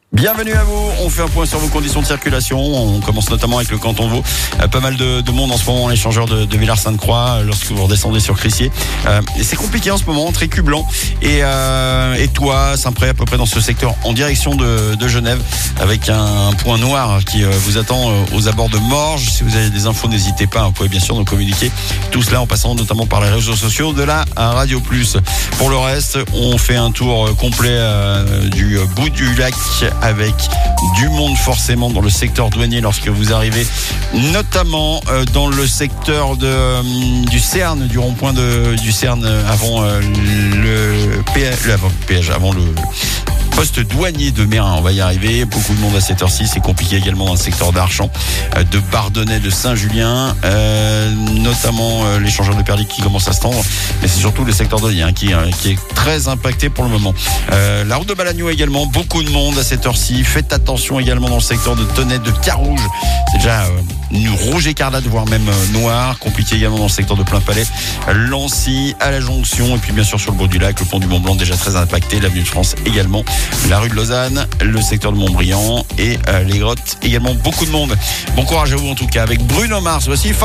Bienvenue à vous, on fait un point sur vos conditions de circulation. On commence notamment avec le canton de Vaud. Pas mal de monde en ce moment, l'échangeur de Villars-Sainte-Croix, lorsque vous redescendez sur Crissier. C'est compliqué en ce moment, très cublant. Et toi, Saint-Pré, à peu près dans ce secteur, en direction de Genève, avec un point noir qui vous attend aux abords de Morges. Si vous avez des infos, n'hésitez pas, vous pouvez bien sûr nous communiquer. Tout cela en passant notamment par les réseaux sociaux de la Radio Plus. Pour le reste, on fait un tour complet du bout du lac, avec du monde forcément dans le secteur douanier lorsque vous arrivez, notamment dans le secteur du Cern, du rond-point du Cern avant le péage, avant le poste douanier de Mérin. On va y arriver. Beaucoup de monde à cette heure-ci. C'est compliqué également dans le secteur d'Archamps, de Bardonnay, de Saint-Julien, notamment l'échangeur de Perlique qui commence à se tendre. Mais c'est surtout le secteur douanier qui est très impacté pour le moment. La route de Balagnou également. Beaucoup de monde à cette heure-ci. Faites attention également dans le secteur de Tenay, de Carouge. C'est déjà une rouge écarlate, voire même noir. Compliqué également dans le secteur de Plainpalais, Lancy, à la jonction. Et puis bien sûr sur le bord du lac, le pont du Mont-Blanc déjà très impacté. L'avenue de France également. La rue de Lausanne, le secteur de Montbriand et les grottes également. Beaucoup de monde. Bon courage à vous en tout cas avec Bruno Mars. Voici